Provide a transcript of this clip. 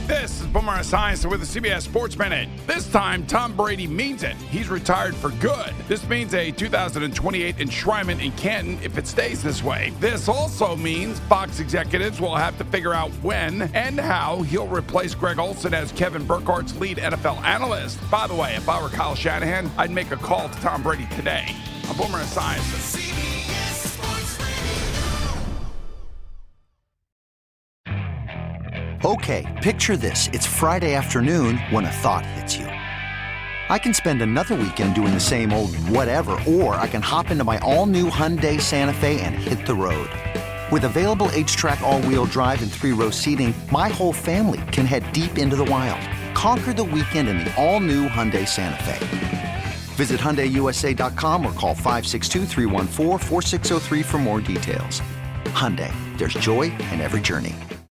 This is Boomer Esiason with the CBS Sports Minute. This time, Tom Brady means it. He's retired for good. This means a 2028 enshrinement in Canton if it stays this way. This also means Fox executives will have to figure out when and how he'll replace Greg Olsen as Kevin Burkhardt's lead NFL analyst. By the way, if I were Kyle Shanahan, I'd make a call to Tom Brady today. I'm Boomer Esiason. Okay, picture this. It's Friday afternoon when a thought hits you. I can spend another weekend doing the same old whatever, or I can hop into my all-new Hyundai Santa Fe and hit the road. With available H-Track all-wheel drive and 3-row seating, my whole family can head deep into the wild. Conquer the weekend in the all-new Hyundai Santa Fe. Visit HyundaiUSA.com or call 562-314-4603 for more details. Hyundai, there's joy in every journey.